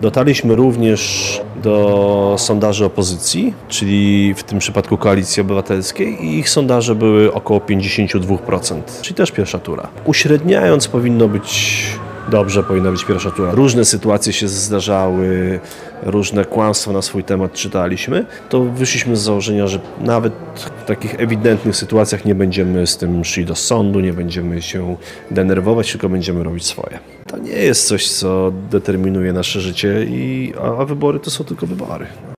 Dotarliśmy również do sondaży opozycji, czyli w tym przypadku Koalicji Obywatelskiej i ich sondaże były około 52%, czyli też pierwsza tura. Uśredniając powinno być dobrze, powinna być pierwsza tura. Różne sytuacje się zdarzały, różne kłamstwa na swój temat czytaliśmy, to wyszliśmy z założenia, że nawet w takich ewidentnych sytuacjach nie będziemy z tym szli do sądu, nie będziemy się denerwować, tylko będziemy robić swoje. To nie jest coś, co determinuje nasze życie, a wybory to są tylko wybory.